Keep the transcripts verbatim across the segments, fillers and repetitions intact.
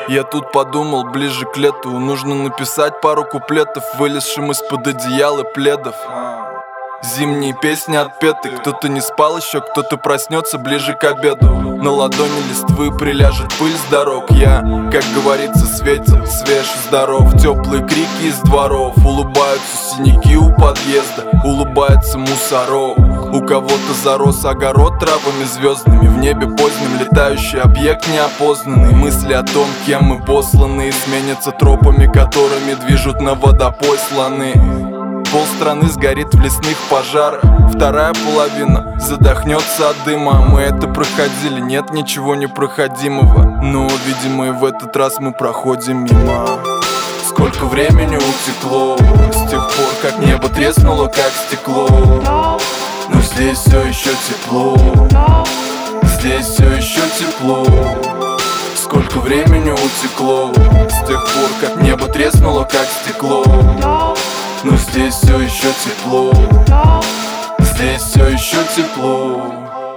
Я тут подумал, ближе к лету нужно написать пару куплетов, вылезшим из-под одеяла пледов. Зимние песни отпеты, кто-то не спал еще, кто-то проснется ближе к обеду. На ладони листвы приляжет пыль с дорог. Я, как говорится, светил, свеж и здоров. Теплые крики из дворов, улыбаются синяки у подъезда, улыбается мусорок. У кого-то зарос огород травами звездными, в небе поздним летающий объект неопознанный. Мысли о том, кем мы посланы, сменятся тропами, которыми движут на водопой слоны. Полстраны сгорит в лесных пожарах, вторая половина задохнется от дыма. Мы это проходили, нет ничего непроходимого, но, видимо, и в этот раз мы проходим мимо. Сколько времени утекло с тех пор, как небо треснуло, как стекло. Но здесь все еще тепло, здесь все еще тепло. Сколько времени утекло с тех пор, как небо треснуло, как стекло. Но здесь все еще тепло, здесь все еще тепло.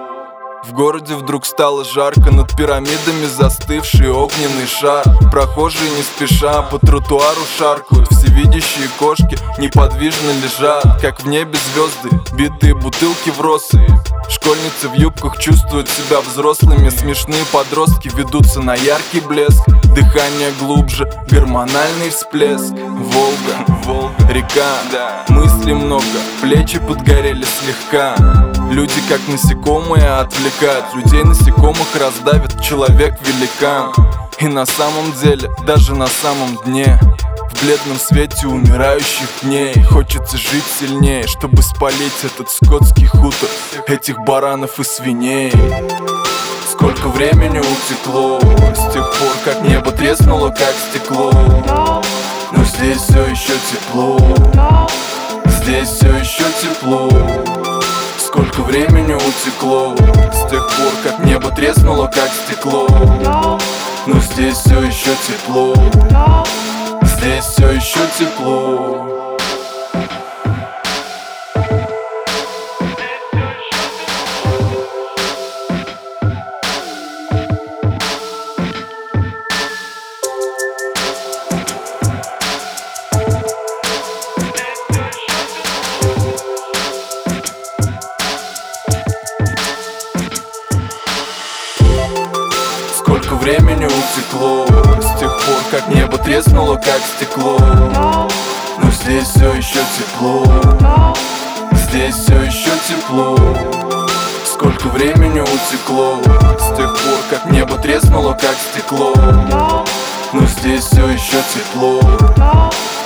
В городе вдруг стало жарко, над пирамидами застывший огненный шар. Прохожие не спеша по тротуару шаркают, всевидящие кошки неподвижно лежат, как в небе звезды, битые бутылки вросы. Школьницы в юбках чувствуют себя взрослыми, смешные подростки ведутся на яркий блеск. Дыхание глубже, гормональный всплеск. Волга, Волга, река, мыслей много, плечи подгорели слегка. Люди как насекомые отвлекают, людей насекомых раздавит человек-великан. И на самом деле, даже на самом дне, в бледном свете умирающих дней, хочется жить сильнее, чтобы спалить этот скотский хутор, этих баранов и свиней. Сколько времени утекло с тех пор, как небо треснуло, как стекло. Но здесь все еще тепло, здесь все еще тепло. Сколько времени утекло с тех пор, как небо треснуло, как стекло. Но здесь все еще тепло, здесь все еще тепло. Сколько времени утекло с тех пор, как небо треснуло, как стекло. Но здесь все еще тепло, здесь все еще тепло. Сколько времени утекло с тех пор, как небо треснуло, как стекло. Но здесь все еще тепло,